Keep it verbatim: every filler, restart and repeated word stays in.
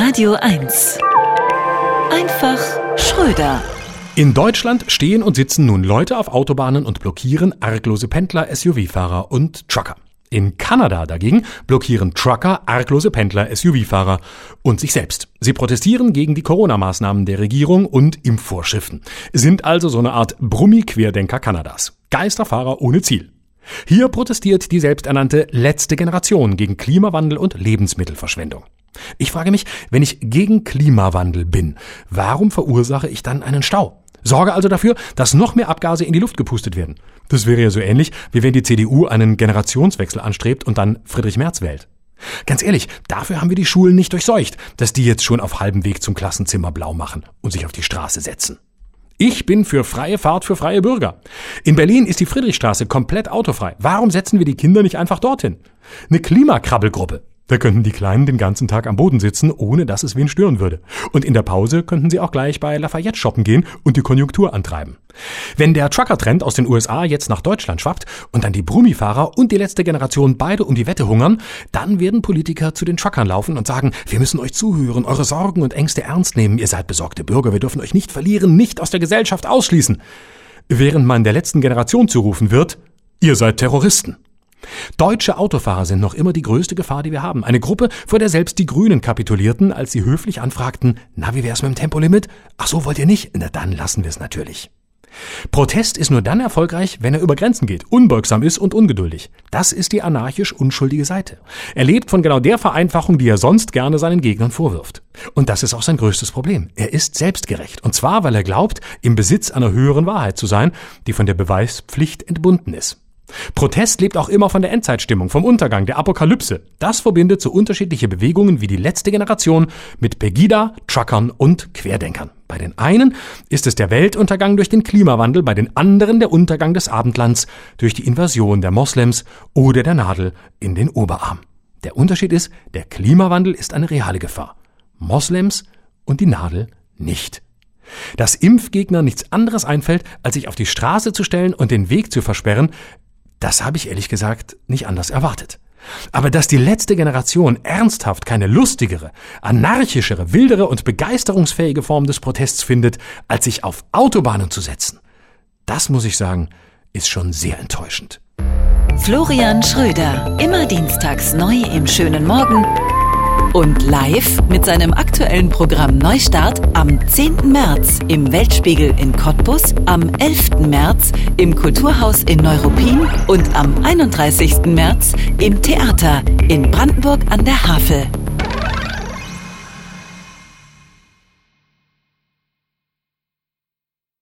Radio eins. Einfach Schröder. In Deutschland stehen und sitzen nun Leute auf Autobahnen und blockieren arglose Pendler, S U V-Fahrer und Trucker. In Kanada dagegen blockieren Trucker arglose Pendler, S U V-Fahrer und sich selbst. Sie protestieren gegen die Corona-Maßnahmen der Regierung und Impfvorschriften. Sind also so eine Art Brummi-Querdenker Kanadas. Geisterfahrer ohne Ziel. Hier protestiert die selbsternannte letzte Generation gegen Klimawandel und Lebensmittelverschwendung. Ich frage mich, wenn ich gegen Klimawandel bin, warum verursache ich dann einen Stau? Sorge also dafür, dass noch mehr Abgase in die Luft gepustet werden. Das wäre ja so ähnlich, wie wenn die C D U einen Generationswechsel anstrebt und dann Friedrich Merz wählt. Ganz ehrlich, dafür haben wir die Schulen nicht durchseucht, dass die jetzt schon auf halbem Weg zum Klassenzimmer blau machen und sich auf die Straße setzen. Ich bin für freie Fahrt für freie Bürger. In Berlin ist die Friedrichstraße komplett autofrei. Warum setzen wir die Kinder nicht einfach dorthin? Eine Klimakrabbelgruppe. Da könnten die Kleinen den ganzen Tag am Boden sitzen, ohne dass es wen stören würde. Und in der Pause könnten sie auch gleich bei Lafayette shoppen gehen und die Konjunktur antreiben. Wenn der Trucker-Trend aus den U S A jetzt nach Deutschland schwappt und dann die Brummifahrer und die letzte Generation beide um die Wette hungern, dann werden Politiker zu den Truckern laufen und sagen, wir müssen euch zuhören, eure Sorgen und Ängste ernst nehmen. Ihr seid besorgte Bürger, wir dürfen euch nicht verlieren, nicht aus der Gesellschaft ausschließen. Während man der letzten Generation zurufen wird, ihr seid Terroristen. Deutsche Autofahrer sind noch immer die größte Gefahr, die wir haben. Eine Gruppe, vor der selbst die Grünen kapitulierten, als sie höflich anfragten, na, wie wär's mit dem Tempolimit? Ach so, wollt ihr nicht? Na, dann lassen wir es natürlich. Protest ist nur dann erfolgreich, wenn er über Grenzen geht, unbeugsam ist und ungeduldig. Das ist die anarchisch unschuldige Seite. Er lebt von genau der Vereinfachung, die er sonst gerne seinen Gegnern vorwirft. Und das ist auch sein größtes Problem. Er ist selbstgerecht. Und zwar, weil er glaubt, im Besitz einer höheren Wahrheit zu sein, die von der Beweispflicht entbunden ist. Protest lebt auch immer von der Endzeitstimmung, vom Untergang, der Apokalypse. Das verbindet so unterschiedliche Bewegungen wie die letzte Generation mit Pegida, Truckern und Querdenkern. Bei den einen ist es der Weltuntergang durch den Klimawandel, bei den anderen der Untergang des Abendlands durch die Invasion der Moslems oder der Nadel in den Oberarm. Der Unterschied ist, der Klimawandel ist eine reale Gefahr. Moslems und die Nadel nicht. Dass Impfgegner nichts anderes einfällt, als sich auf die Straße zu stellen und den Weg zu versperren, das habe ich ehrlich gesagt nicht anders erwartet. Aber dass die letzte Generation ernsthaft keine lustigere, anarchischere, wildere und begeisterungsfähige Form des Protests findet, als sich auf Autobahnen zu setzen, das muss ich sagen, ist schon sehr enttäuschend. Florian Schröder, immer dienstags neu im schönen Morgen und live mit seinem aktuellen Programm Neustart am zehnten März im Weltspiegel in Cottbus, am elften März im Kulturhaus in Neuruppin und am einunddreißigsten März im Theater in Brandenburg an der Havel.